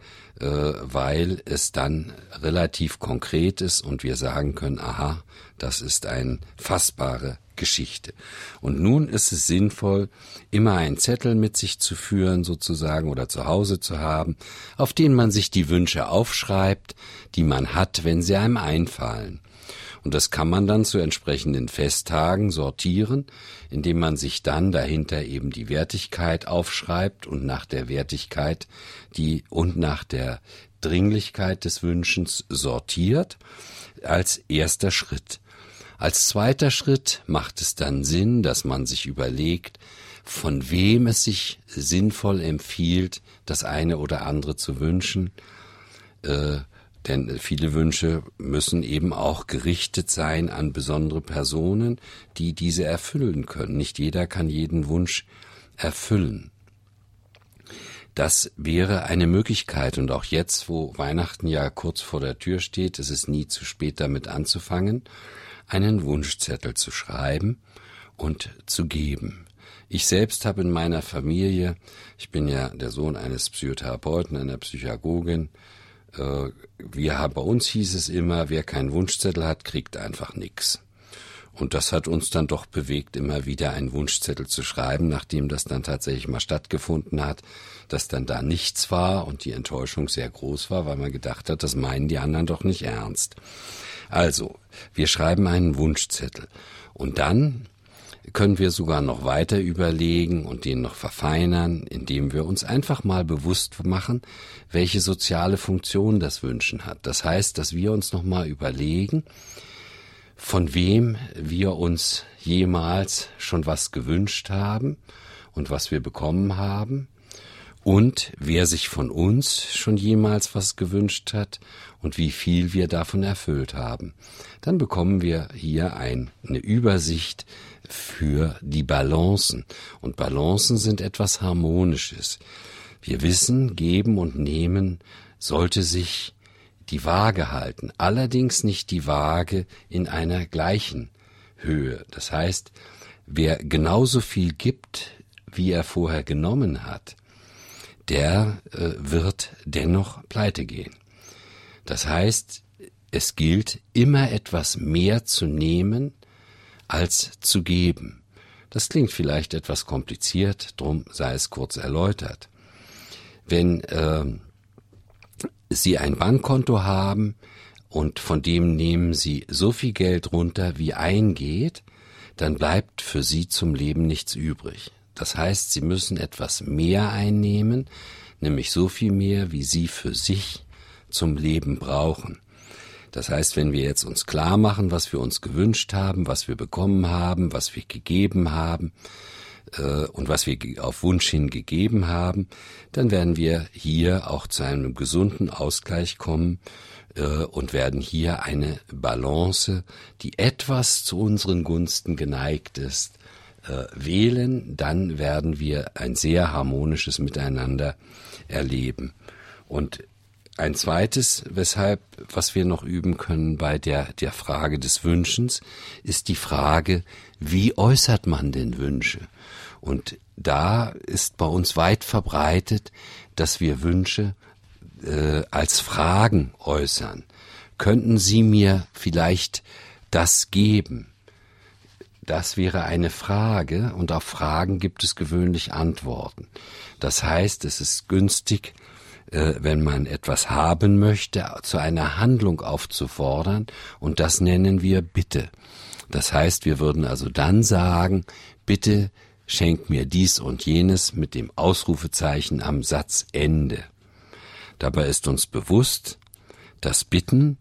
weil es dann relativ konkret ist und wir sagen können, aha, das ist eine fassbare Geschichte. Und nun ist es sinnvoll, immer einen Zettel mit sich zu führen sozusagen oder zu Hause zu haben, auf den man sich die Wünsche aufschreibt, die man hat, wenn sie einem einfallen. Und das kann man dann zu entsprechenden Festtagen sortieren, indem man sich dann dahinter eben die Wertigkeit aufschreibt und nach der Wertigkeit und nach der Dringlichkeit des Wünschens sortiert als erster Schritt. Als zweiter Schritt macht es dann Sinn, dass man sich überlegt, von wem es sich sinnvoll empfiehlt, das eine oder andere zu wünschen, denn viele Wünsche müssen eben auch gerichtet sein an besondere Personen, die diese erfüllen können. Nicht jeder kann jeden Wunsch erfüllen. Das wäre eine Möglichkeit. Und auch jetzt, wo Weihnachten ja kurz vor der Tür steht, ist es nie zu spät, damit anzufangen, einen Wunschzettel zu schreiben und zu geben. Ich selbst habe in meiner Familie, ich bin ja der Sohn eines Psychotherapeuten, einer Psychagogin, bei uns hieß es immer, wer keinen Wunschzettel hat, kriegt einfach nix. Und das hat uns dann doch bewegt, immer wieder einen Wunschzettel zu schreiben, nachdem das dann tatsächlich mal stattgefunden hat, dass dann da nichts war und die Enttäuschung sehr groß war, weil man gedacht hat, das meinen die anderen doch nicht ernst. Also, wir schreiben einen Wunschzettel und dann können wir sogar noch weiter überlegen und den noch verfeinern, indem wir uns einfach mal bewusst machen, welche soziale Funktion das Wünschen hat. Das heißt, dass wir uns noch mal überlegen, von wem wir uns jemals schon was gewünscht haben und was wir bekommen haben und wer sich von uns schon jemals was gewünscht hat und wie viel wir davon erfüllt haben. Dann bekommen wir hier eine Übersicht für die Balancen. Und Balancen sind etwas Harmonisches. Wir wissen, geben und nehmen sollte sich die Waage halten, allerdings nicht die Waage in einer gleichen Höhe. Das heißt, wer genauso viel gibt, wie er vorher genommen hat, der wird dennoch pleite gehen. Das heißt, es gilt, immer etwas mehr zu nehmen, als zu geben. Das klingt vielleicht etwas kompliziert, drum sei es kurz erläutert. Wenn Sie ein Bankkonto haben und von dem nehmen Sie so viel Geld runter, wie eingeht, dann bleibt für Sie zum Leben nichts übrig. Das heißt, Sie müssen etwas mehr einnehmen, nämlich so viel mehr, wie Sie für sich zum Leben brauchen. Das heißt, wenn wir jetzt uns klar machen, was wir uns gewünscht haben, was wir bekommen haben, was wir gegeben haben und was wir auf Wunsch hin gegeben haben, dann werden wir hier auch zu einem gesunden Ausgleich kommen und werden hier eine Balance, die etwas zu unseren Gunsten geneigt ist, wählen. Dann werden wir ein sehr harmonisches Miteinander erleben. Und ein zweites, was wir noch üben können bei der Frage des Wünschens, ist die Frage, wie äußert man denn Wünsche? Und da ist bei uns weit verbreitet, dass wir Wünsche als Fragen äußern. Könnten Sie mir vielleicht das geben? Das wäre eine Frage und auf Fragen gibt es gewöhnlich Antworten. Das heißt, es ist günstig, wenn man etwas haben möchte, zu einer Handlung aufzufordern und das nennen wir Bitte. Das heißt, wir würden also dann sagen, bitte schenk mir dies und jenes mit dem Ausrufezeichen am Satzende. Dabei ist uns bewusst, dass Bitten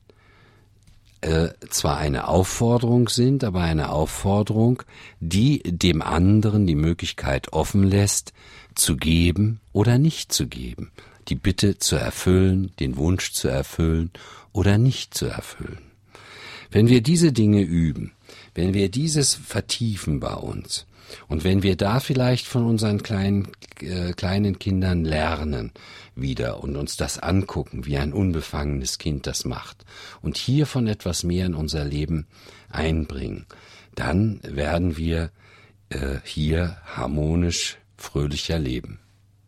zwar eine Aufforderung sind, aber eine Aufforderung, die dem anderen die Möglichkeit offen lässt, zu geben oder nicht zu geben, die Bitte zu erfüllen, den Wunsch zu erfüllen oder nicht zu erfüllen. Wenn wir diese Dinge üben, wenn wir dieses vertiefen bei uns und wenn wir da vielleicht von unseren kleinen Kindern lernen wieder und uns das angucken, wie ein unbefangenes Kind das macht und hiervon etwas mehr in unser Leben einbringen, dann werden wir hier harmonisch, fröhlicher leben.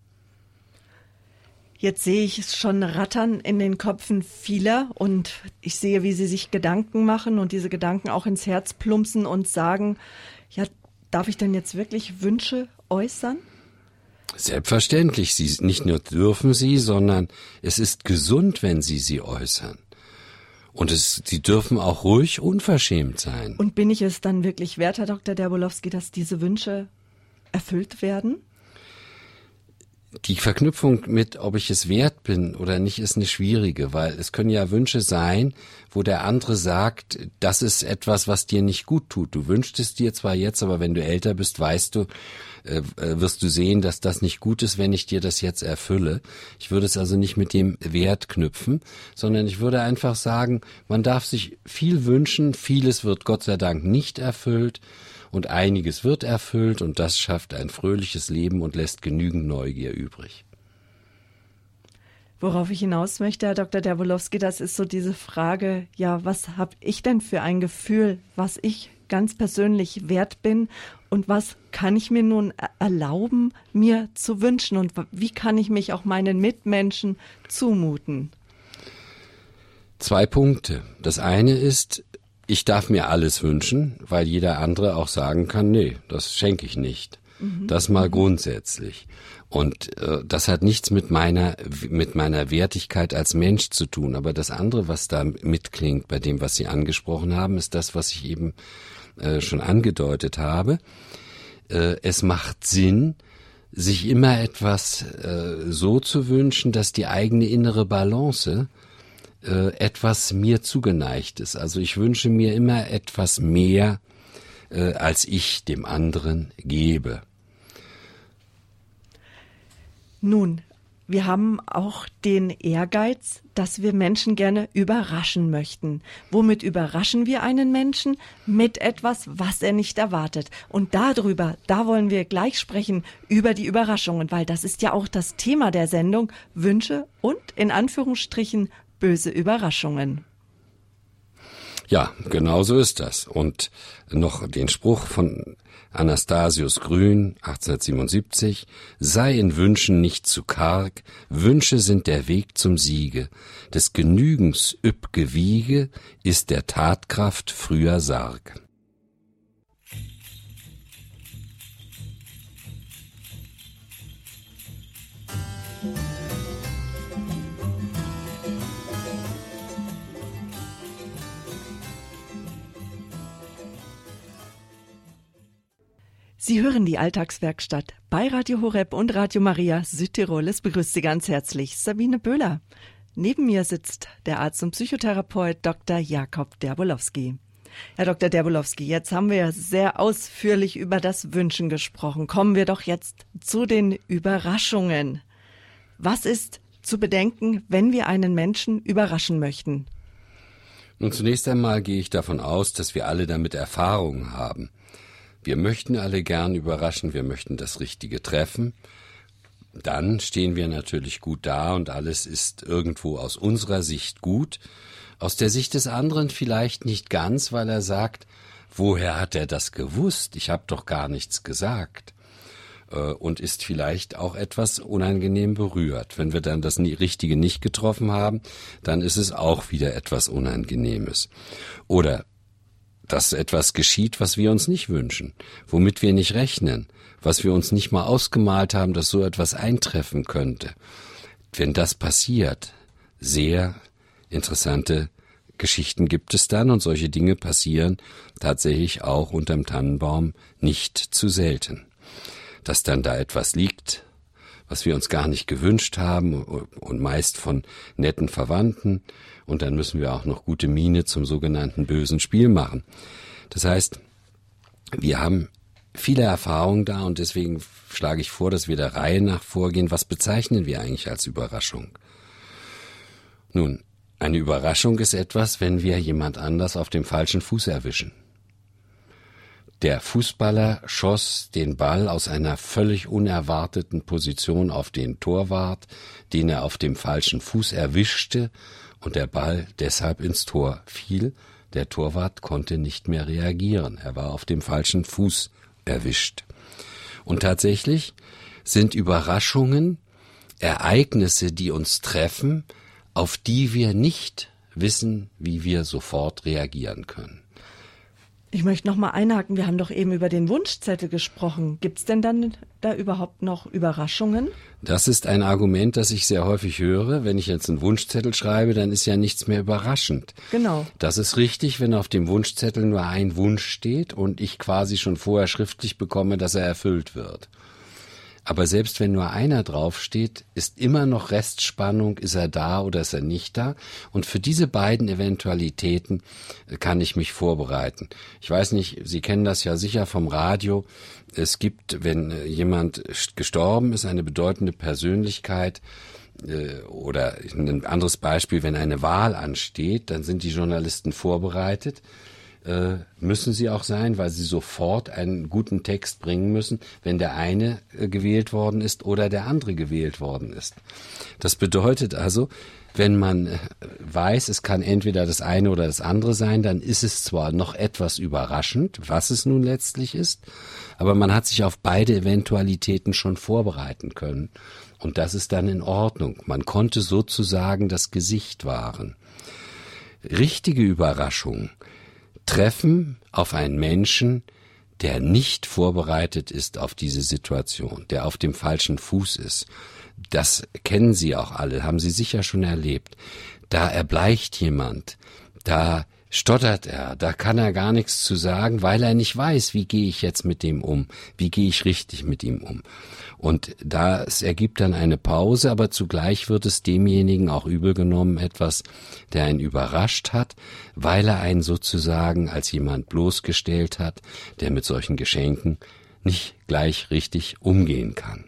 Jetzt sehe ich es schon rattern in den Köpfen vieler und ich sehe, wie sie sich Gedanken machen und diese Gedanken auch ins Herz plumpsen und sagen, ja, darf ich denn jetzt wirklich Wünsche äußern? Selbstverständlich. Sie nicht nur dürfen sie, sondern es ist gesund, wenn sie äußern. Und sie dürfen auch ruhig unverschämt sein. Und bin ich es dann wirklich wert, Herr Dr. Derbolowski, dass diese Wünsche erfüllt werden? Die Verknüpfung mit, ob ich es wert bin oder nicht, ist eine schwierige, weil es können ja Wünsche sein, wo der andere sagt, das ist etwas, was dir nicht gut tut. Du wünschst es dir zwar jetzt, aber wenn du älter bist, wirst du sehen, dass das nicht gut ist, wenn ich dir das jetzt erfülle. Ich würde es also nicht mit dem Wert knüpfen, sondern ich würde einfach sagen, man darf sich viel wünschen, vieles wird Gott sei Dank nicht erfüllt. Und einiges wird erfüllt und das schafft ein fröhliches Leben und lässt genügend Neugier übrig. Worauf ich hinaus möchte, Herr Dr. Derbolowski, das ist so diese Frage, ja, was habe ich denn für ein Gefühl, was ich ganz persönlich wert bin und was kann ich mir nun erlauben, mir zu wünschen und wie kann ich mich auch meinen Mitmenschen zumuten? 2 Punkte. Das eine ist, ich darf mir alles wünschen, weil jeder andere auch sagen kann, nee, das schenke ich nicht. Das mal grundsätzlich. Und das hat nichts mit meiner Wertigkeit als Mensch zu tun. Aber das andere, was da mitklingt bei dem, was Sie angesprochen haben, ist das, was ich eben schon angedeutet habe. Es macht Sinn, sich immer etwas so zu wünschen, dass die eigene innere Balance etwas mir zugeneigt ist. Also ich wünsche mir immer etwas mehr, als ich dem anderen gebe. Nun, wir haben auch den Ehrgeiz, dass wir Menschen gerne überraschen möchten. Womit überraschen wir einen Menschen? Mit etwas, was er nicht erwartet. Und da wollen wir gleich sprechen, über die Überraschungen, weil das ist ja auch das Thema der Sendung, Wünsche und in Anführungsstrichen böse Überraschungen. Ja, genau so ist das. Und noch den Spruch von Anastasius Grün, 1877, sei in Wünschen nicht zu karg, Wünsche sind der Weg zum Siege, des Genügens üppge Wiege ist der Tatkraft früher Sarg. Sie hören die Alltagswerkstatt bei Radio Horeb und Radio Maria Südtirol. Es begrüßt Sie ganz herzlich Sabine Böhler. Neben mir sitzt der Arzt und Psychotherapeut Dr. Jakob Derbolowski. Herr Dr. Derbolowski, jetzt haben wir ja sehr ausführlich über das Wünschen gesprochen. Kommen wir doch jetzt zu den Überraschungen. Was ist zu bedenken, wenn wir einen Menschen überraschen möchten? Nun, zunächst einmal gehe ich davon aus, dass wir alle damit Erfahrungen haben. Wir möchten alle gern überraschen, wir möchten das Richtige treffen. Dann stehen wir natürlich gut da und alles ist irgendwo aus unserer Sicht gut. Aus der Sicht des anderen vielleicht nicht ganz, weil er sagt, woher hat er das gewusst? Ich habe doch gar nichts gesagt. Und ist vielleicht auch etwas unangenehm berührt. Wenn wir dann das Richtige nicht getroffen haben, dann ist es auch wieder etwas Unangenehmes. Oder dass etwas geschieht, was wir uns nicht wünschen, womit wir nicht rechnen, was wir uns nicht mal ausgemalt haben, dass so etwas eintreffen könnte. Wenn das passiert, sehr interessante Geschichten gibt es dann und solche Dinge passieren tatsächlich auch unterm Tannenbaum nicht zu selten. Dass dann da etwas liegt, was wir uns gar nicht gewünscht haben und meist von netten Verwandten. Und dann müssen wir auch noch gute Miene zum sogenannten bösen Spiel machen. Das heißt, wir haben viele Erfahrungen da und deswegen schlage ich vor, dass wir der Reihe nach vorgehen. Was bezeichnen wir eigentlich als Überraschung? Nun, eine Überraschung ist etwas, wenn wir jemand anders auf dem falschen Fuß erwischen. Der Fußballer schoss den Ball aus einer völlig unerwarteten Position auf den Torwart, den er auf dem falschen Fuß erwischte und der Ball deshalb ins Tor fiel. Der Torwart konnte nicht mehr reagieren. Er war auf dem falschen Fuß erwischt. Und tatsächlich sind Überraschungen Ereignisse, die uns treffen, auf die wir nicht wissen, wie wir sofort reagieren können. Ich möchte noch mal einhaken, wir haben doch eben über den Wunschzettel gesprochen. Gibt's denn dann da überhaupt noch Überraschungen? Das ist ein Argument, das ich sehr häufig höre. Wenn ich jetzt einen Wunschzettel schreibe, dann ist ja nichts mehr überraschend. Genau. Das ist richtig, wenn auf dem Wunschzettel nur ein Wunsch steht und ich quasi schon vorher schriftlich bekomme, dass er erfüllt wird. Aber selbst wenn nur einer draufsteht, ist immer noch Restspannung, ist er da oder ist er nicht da? Und für diese beiden Eventualitäten kann ich mich vorbereiten. Ich weiß nicht, Sie kennen das ja sicher vom Radio. Es gibt, wenn jemand gestorben ist, eine bedeutende Persönlichkeit, oder ein anderes Beispiel, wenn eine Wahl ansteht, dann sind die Journalisten vorbereitet. Müssen sie auch sein, weil sie sofort einen guten Text bringen müssen, wenn der eine gewählt worden ist oder der andere gewählt worden ist. Das bedeutet also, wenn man weiß, es kann entweder das eine oder das andere sein, dann ist es zwar noch etwas überraschend, was es nun letztlich ist, aber man hat sich auf beide Eventualitäten schon vorbereiten können. Und das ist dann in Ordnung. Man konnte sozusagen das Gesicht wahren. Richtige Überraschungen treffen auf einen Menschen, der nicht vorbereitet ist auf diese Situation, der auf dem falschen Fuß ist. Das kennen Sie auch alle, haben Sie sicher schon erlebt. Da erbleicht jemand, da stottert er, da kann er gar nichts zu sagen, weil er nicht weiß, wie gehe ich jetzt mit dem um, wie gehe ich richtig mit ihm um. Und es ergibt dann eine Pause, aber zugleich wird es demjenigen auch übel genommen, etwas, der einen überrascht hat, weil er einen sozusagen als jemand bloßgestellt hat, der mit solchen Geschenken nicht gleich richtig umgehen kann.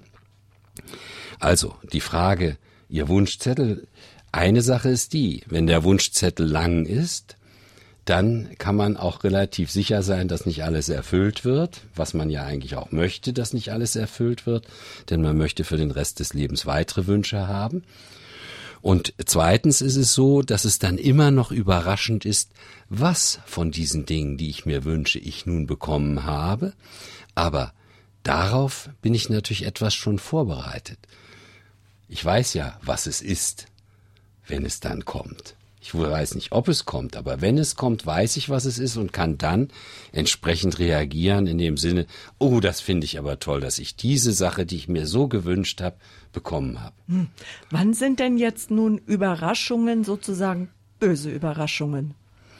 Also die Frage, Ihr Wunschzettel, eine Sache ist die, wenn der Wunschzettel lang ist, dann kann man auch relativ sicher sein, dass nicht alles erfüllt wird, was man ja eigentlich auch möchte, dass nicht alles erfüllt wird, denn man möchte für den Rest des Lebens weitere Wünsche haben. Und zweitens ist es so, dass es dann immer noch überraschend ist, was von diesen Dingen, die ich mir wünsche, ich nun bekommen habe. Aber darauf bin ich natürlich etwas schon vorbereitet. Ich weiß ja, was es ist, wenn es dann kommt. Ich weiß nicht, ob es kommt, aber wenn es kommt, weiß ich, was es ist und kann dann entsprechend reagieren in dem Sinne, oh, das finde ich aber toll, dass ich diese Sache, die ich mir so gewünscht habe, bekommen habe. Wann sind denn jetzt nun Überraschungen sozusagen böse Überraschungen?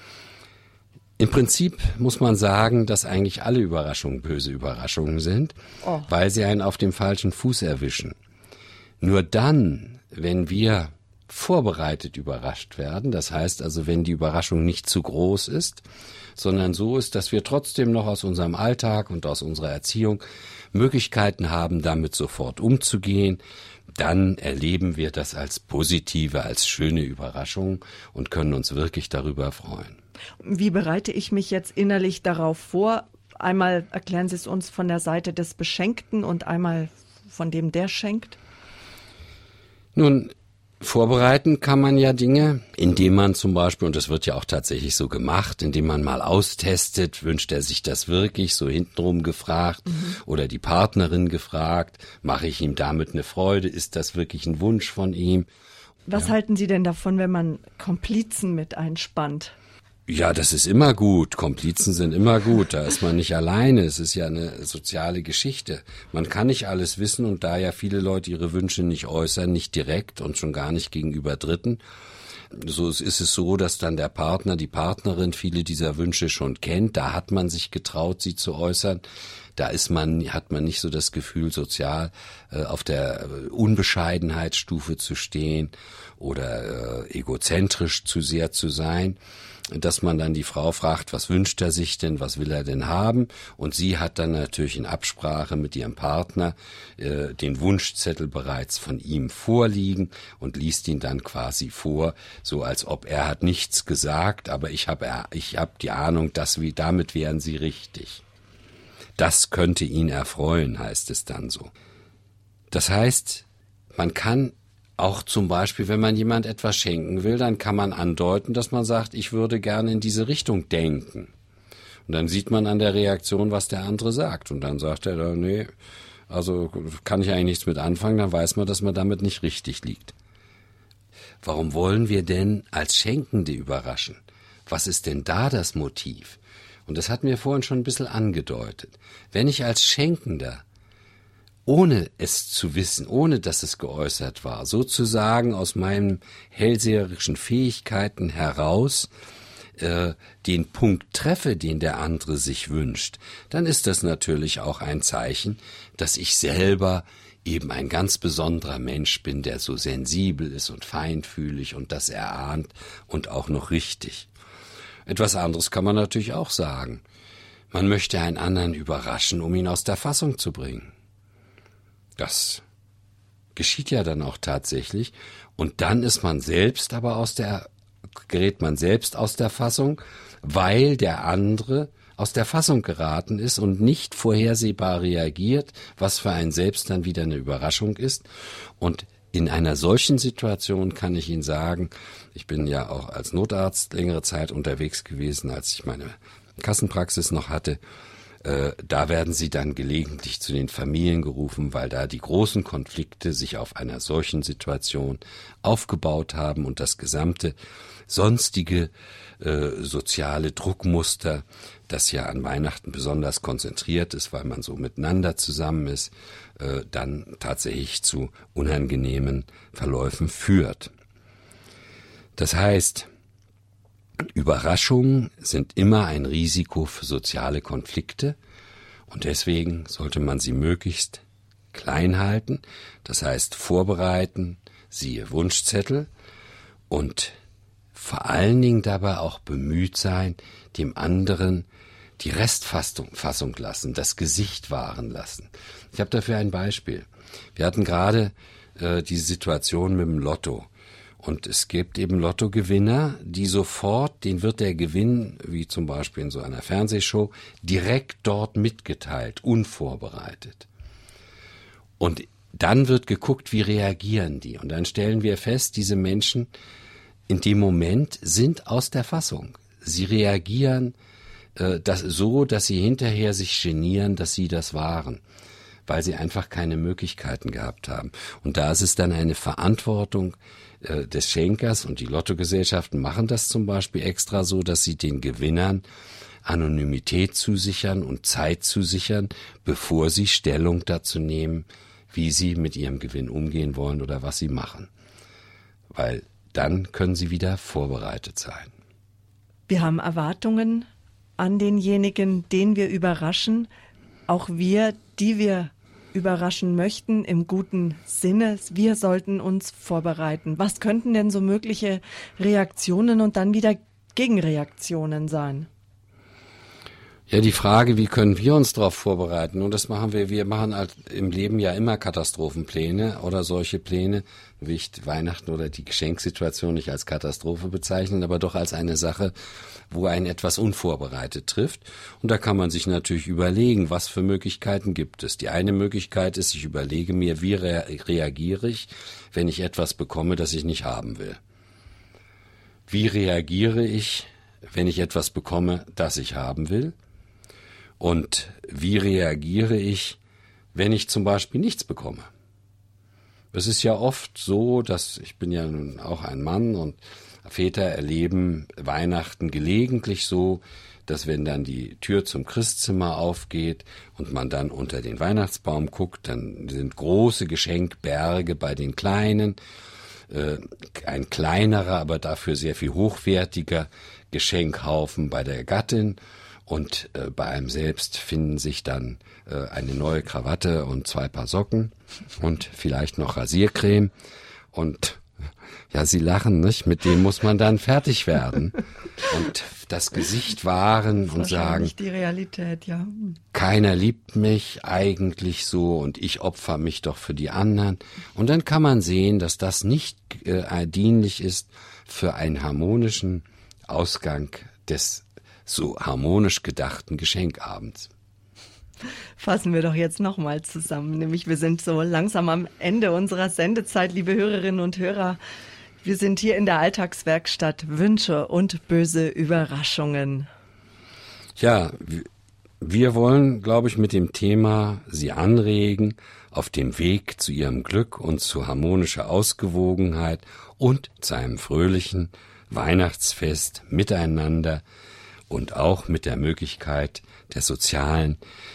Im Prinzip muss man sagen, dass eigentlich alle Überraschungen böse Überraschungen sind, weil sie einen auf dem falschen Fuß erwischen. Nur dann, wenn wir vorbereitet überrascht werden, das heißt also, wenn die Überraschung nicht zu groß ist, sondern so ist, dass wir trotzdem noch aus unserem Alltag und aus unserer Erziehung Möglichkeiten haben, damit sofort umzugehen, dann erleben wir das als positive, als schöne Überraschung und können uns wirklich darüber freuen. Wie bereite ich mich jetzt innerlich darauf vor? Einmal erklären Sie es uns von der Seite des Beschenkten und einmal von dem, der schenkt. Nun, vorbereiten kann man ja Dinge, indem man zum Beispiel, und das wird ja auch tatsächlich so gemacht, indem man mal austestet, wünscht er sich das wirklich, so hintenrum gefragt oder die Partnerin gefragt, mache ich ihm damit eine Freude, ist das wirklich ein Wunsch von ihm? Was halten Sie denn davon, wenn man Komplizen mit einspannt? Ja, das ist immer gut. Komplizen sind immer gut. Da ist man nicht alleine. Es ist ja eine soziale Geschichte. Man kann nicht alles wissen und da ja viele Leute ihre Wünsche nicht äußern, nicht direkt und schon gar nicht gegenüber Dritten. So ist es so, dass dann der Partner, die Partnerin viele dieser Wünsche schon kennt. Da hat man sich getraut, sie zu äußern. Da hat man nicht so das Gefühl, sozial auf der Unbescheidenheitsstufe zu stehen oder egozentrisch zu sehr zu sein. Dass man dann die Frau fragt, was wünscht er sich denn, was will er denn haben? Und sie hat dann natürlich in Absprache mit ihrem Partner den Wunschzettel bereits von ihm vorliegen und liest ihn dann quasi vor, so als ob er hat nichts gesagt, aber ich hab die Ahnung, damit wären sie richtig. Das könnte ihn erfreuen, heißt es dann so. Das heißt, man kann auch zum Beispiel, wenn man jemand etwas schenken will, dann kann man andeuten, dass man sagt, ich würde gerne in diese Richtung denken. Und dann sieht man an der Reaktion, was der andere sagt. Und dann sagt er, nee, also kann ich eigentlich nichts mit anfangen, dann weiß man, dass man damit nicht richtig liegt. Warum wollen wir denn als Schenkende überraschen? Was ist denn da das Motiv? Und das hat mir vorhin schon ein bisschen angedeutet. Wenn ich als Schenkender ohne es zu wissen, ohne dass es geäußert war, sozusagen aus meinen hellseherischen Fähigkeiten heraus den Punkt treffe, den der andere sich wünscht, dann ist das natürlich auch ein Zeichen, dass ich selber eben ein ganz besonderer Mensch bin, der so sensibel ist und feinfühlig und das erahnt und auch noch richtig. Etwas anderes kann man natürlich auch sagen. Man möchte einen anderen überraschen, um ihn aus der Fassung zu bringen. Das geschieht ja dann auch tatsächlich. Und dann ist man selbst aber gerät man selbst aus der Fassung, weil der andere aus der Fassung geraten ist und nicht vorhersehbar reagiert, was für einen selbst dann wieder eine Überraschung ist. Und in einer solchen Situation kann ich Ihnen sagen, ich bin ja auch als Notarzt längere Zeit unterwegs gewesen, als ich meine Kassenpraxis noch hatte. Da werden sie dann gelegentlich zu den Familien gerufen, weil da die großen Konflikte sich auf einer solchen Situation aufgebaut haben und das gesamte sonstige soziale Druckmuster, das ja an Weihnachten besonders konzentriert ist, weil man so miteinander zusammen ist, dann tatsächlich zu unangenehmen Verläufen führt. Das heißt, Überraschungen sind immer ein Risiko für soziale Konflikte und deswegen sollte man sie möglichst klein halten, das heißt vorbereiten, siehe Wunschzettel, und vor allen Dingen dabei auch bemüht sein, dem anderen die Restfassung lassen, das Gesicht wahren lassen. Ich habe dafür ein Beispiel. Wir hatten gerade diese Situation mit dem Lotto. Und es gibt eben Lottogewinner, die sofort, denen wird der Gewinn, wie zum Beispiel in so einer Fernsehshow, direkt dort mitgeteilt, unvorbereitet. Und dann wird geguckt, wie reagieren die. Und dann stellen wir fest, diese Menschen in dem Moment sind aus der Fassung. Sie reagieren so, dass sie hinterher sich genieren, dass sie das waren, weil sie einfach keine Möglichkeiten gehabt haben. Und da ist es dann eine Verantwortung des Schenkers, und die Lottogesellschaften machen das zum Beispiel extra so, dass sie den Gewinnern Anonymität zusichern und Zeit zusichern, bevor sie Stellung dazu nehmen, wie sie mit ihrem Gewinn umgehen wollen oder was sie machen. Weil dann können sie wieder vorbereitet sein. Wir haben Erwartungen an denjenigen, den wir überraschen. Auch wir, die wir überraschen möchten, im guten Sinne. Wir sollten uns vorbereiten. Was könnten denn so mögliche Reaktionen und dann wieder Gegenreaktionen sein? Ja, die Frage, wie können wir uns darauf vorbereiten? Und das machen wir. Wir machen halt im Leben ja immer Katastrophenpläne oder solche Pläne, wie ich Weihnachten oder die Geschenksituation nicht als Katastrophe bezeichnen, aber doch als eine Sache, wo einen etwas unvorbereitet trifft. Und da kann man sich natürlich überlegen, was für Möglichkeiten gibt es. Die eine Möglichkeit ist, ich überlege mir, wie reagiere ich, wenn ich etwas bekomme, das ich nicht haben will? Wie reagiere ich, wenn ich etwas bekomme, das ich haben will? Und wie reagiere ich, wenn ich zum Beispiel nichts bekomme? Es ist ja oft so, dass ich bin ja nun auch ein Mann und Väter erleben Weihnachten gelegentlich so, dass wenn dann die Tür zum Christzimmer aufgeht und man dann unter den Weihnachtsbaum guckt, dann sind große Geschenkberge bei den Kleinen, ein kleinerer, aber dafür sehr viel hochwertiger Geschenkhaufen bei der Gattin. Und bei einem selbst finden sich dann eine neue Krawatte und 2 Paar Socken und vielleicht noch Rasiercreme. Und ja, Sie lachen, nicht? Mit dem muss man dann fertig werden. Und das Gesicht wahren und sagen, nicht die Realität, ja. Keiner liebt mich eigentlich so und ich opfer mich doch für die anderen. Und dann kann man sehen, dass das nicht dienlich ist für einen harmonischen Ausgang des so harmonisch gedachten Geschenkabends. Fassen wir doch jetzt nochmal zusammen, nämlich wir sind so langsam am Ende unserer Sendezeit, liebe Hörerinnen und Hörer. Wir sind hier in der Alltagswerkstatt Wünsche und böse Überraschungen. Ja, wir wollen, glaube ich, mit dem Thema Sie anregen auf dem Weg zu Ihrem Glück und zu harmonischer Ausgewogenheit und zu einem fröhlichen Weihnachtsfest miteinander und auch mit der Möglichkeit der sozialen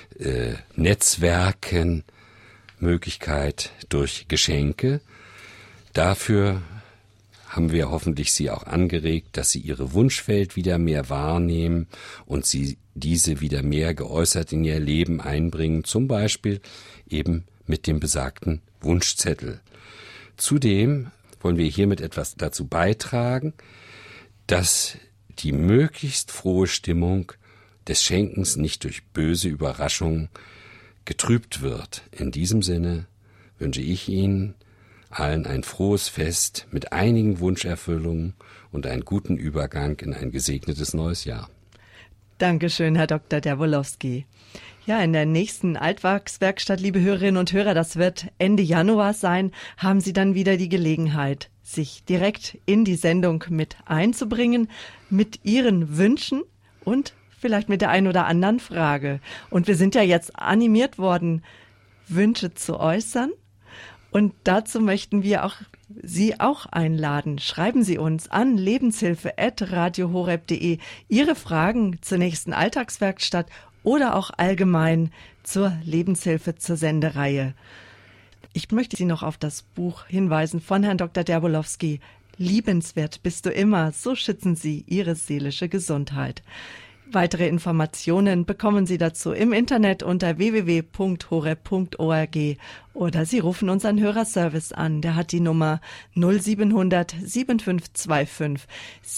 Netzwerken, Möglichkeit durch Geschenke. Dafür haben wir hoffentlich Sie auch angeregt, dass Sie Ihre Wunschwelt wieder mehr wahrnehmen und Sie diese wieder mehr geäußert in Ihr Leben einbringen, zum Beispiel eben mit dem besagten Wunschzettel. Zudem wollen wir hiermit etwas dazu beitragen, dass die möglichst frohe Stimmung des Schenkens nicht durch böse Überraschungen getrübt wird. In diesem Sinne wünsche ich Ihnen allen ein frohes Fest mit einigen Wunscherfüllungen und einen guten Übergang in ein gesegnetes neues Jahr. Dankeschön, Herr Dr. Derbolowski. Ja, in der nächsten Alltagswerkstatt, liebe Hörerinnen und Hörer, das wird Ende Januar sein, haben Sie dann wieder die Gelegenheit, sich direkt in die Sendung mit einzubringen, mit Ihren Wünschen und vielleicht mit der einen oder anderen Frage. Und wir sind ja jetzt animiert worden, Wünsche zu äußern. Und dazu möchten wir auch Sie auch einladen. Schreiben Sie uns an lebenshilfe@radiohoreb.de Ihre Fragen zur nächsten Alltagswerkstatt oder auch allgemein zur Lebenshilfe zur Sendereihe. Ich möchte Sie noch auf das Buch hinweisen von Herrn Dr. Derbolowski, Liebenswert bist du immer, so schützen Sie Ihre seelische Gesundheit. Weitere Informationen bekommen Sie dazu im Internet unter www.horeb.org oder Sie rufen unseren Hörerservice an. Der hat die Nummer 0700 7525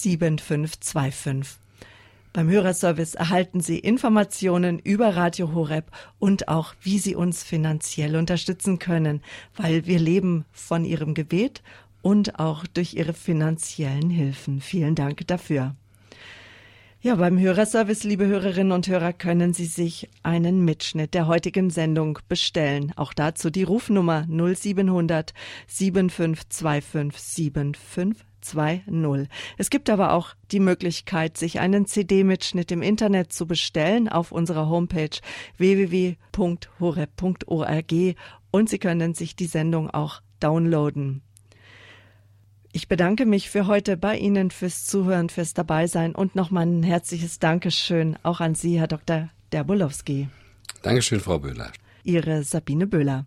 7525. Beim Hörerservice erhalten Sie Informationen über Radio Horeb und auch, wie Sie uns finanziell unterstützen können, weil wir leben von Ihrem Gebet und auch durch Ihre finanziellen Hilfen. Vielen Dank dafür. Ja, beim Hörerservice, liebe Hörerinnen und Hörer, können Sie sich einen Mitschnitt der heutigen Sendung bestellen. Auch dazu die Rufnummer 0700 7525 7520. Es gibt aber auch die Möglichkeit, sich einen CD-Mitschnitt im Internet zu bestellen auf unserer Homepage www.horeb.org und Sie können sich die Sendung auch downloaden. Ich bedanke mich für heute bei Ihnen fürs Zuhören, fürs Dabeisein und nochmal ein herzliches Dankeschön auch an Sie, Herr Dr. Derbolowski. Dankeschön, Frau Böhler. Ihre Sabine Böhler.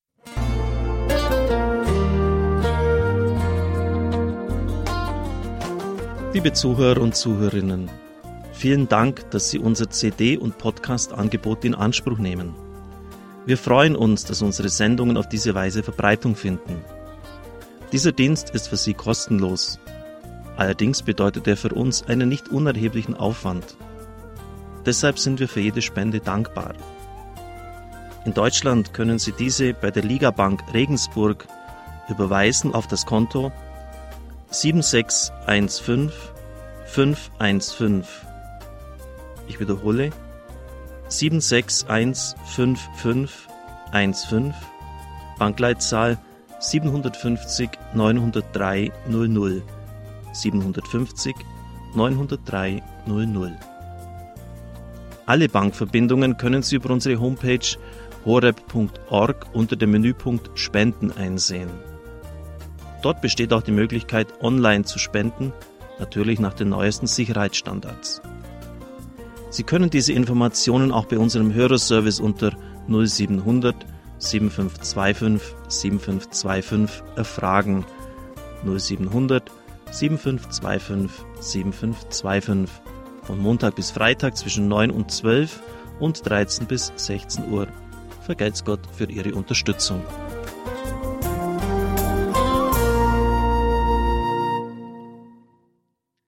Liebe Zuhörer und Zuhörerinnen, vielen Dank, dass Sie unser CD- und Podcast-Angebot in Anspruch nehmen. Wir freuen uns, dass unsere Sendungen auf diese Weise Verbreitung finden. Dieser Dienst ist für Sie kostenlos. Allerdings bedeutet er für uns einen nicht unerheblichen Aufwand. Deshalb sind wir für jede Spende dankbar. In Deutschland können Sie diese bei der Ligabank Regensburg überweisen auf das Konto 7615 515. Ich wiederhole 7615515, Bankleitzahl 750 903 00, 750 903 00. Alle Bankverbindungen können Sie über unsere Homepage horeb.org unter dem Menüpunkt Spenden einsehen. Dort besteht auch die Möglichkeit, online zu spenden, natürlich nach den neuesten Sicherheitsstandards. Sie können diese Informationen auch bei unserem Hörerservice unter 0700 7525 7525 erfragen. 0700 7525 7525 von Montag bis Freitag zwischen 9 und 12 und 13 bis 16 Uhr. Vergelt's Gott für Ihre Unterstützung.